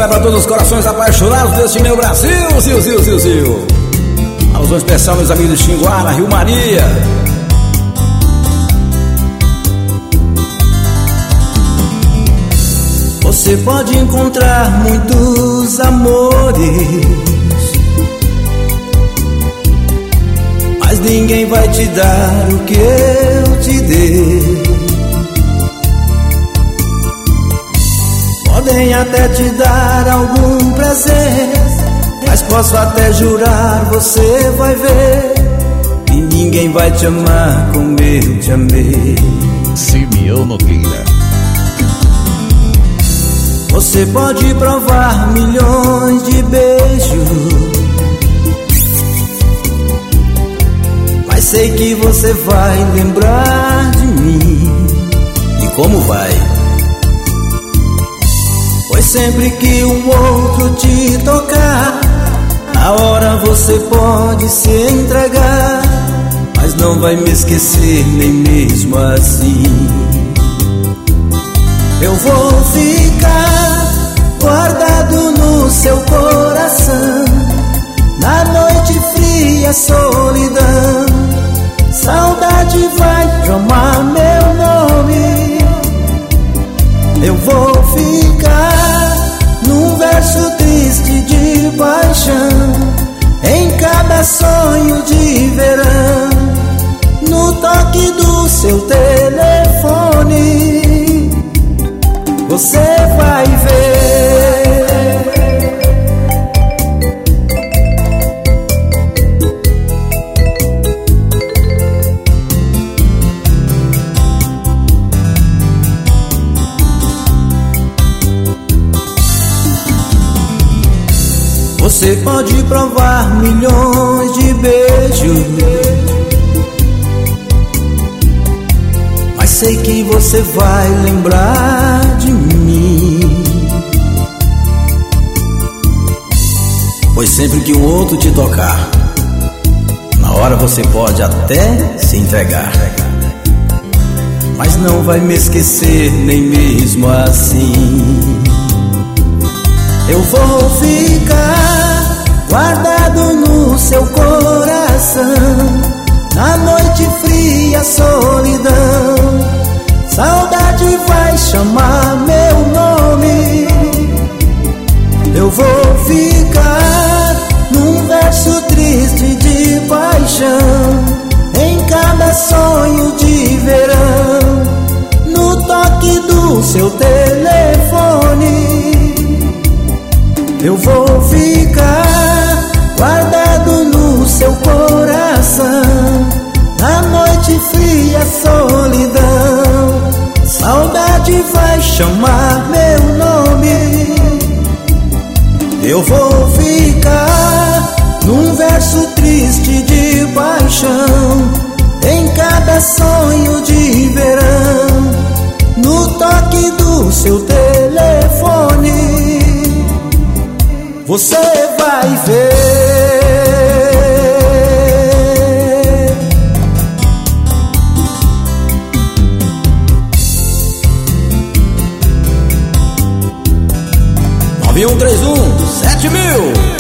vai pra todos os corações apaixonados deste meu Brasil, Zil. Alusão especial, meus amigos de Xinguara, Rio Maria. Você pode encontrar muitos amores, mas ninguém vai te dar o que eu te dei. Podem até te dar algum prazer, mas posso até jurar, você vai ver, e ninguém vai te amar como eu te amei. Simeão Nogueira. Você pode provar milhões de beijos, mas sei que você vai lembrar de mim. E como vai? Pois sempre que um outro te tocar, na hora você pode se entregar, mas não vai me esquecer nem mesmo assim. Eu vou ficar guardado no seu coração, na noite fria, solidão. Saudade vai chamar meu nome. Eu vou ficar num verso triste de paixão, em cada sonho de verão, no toque do seu telefone. Você vai ver. Você pode provar milhões de beijos, mas sei que você vai lembrar de mim. Pois sempre que um outro te tocar, na hora você pode até se entregar, mas não vai me esquecer nem mesmo assim. Eu vou ficar guardado no seu coração, na noite fria, solidão. Saudade vai chamar meu nome. Eu vou ficar num verso triste de paixão, em cada sonho de verão, no toque do seu telefone. Eu vou ficar guardado no seu coração, na noite fria, solidão. Saudade vai chamar meu nome. Eu vou ficar num verso triste de paixão, em cada sonho de verão, no toque do seu telefone. Você vai ver. (9131 7000)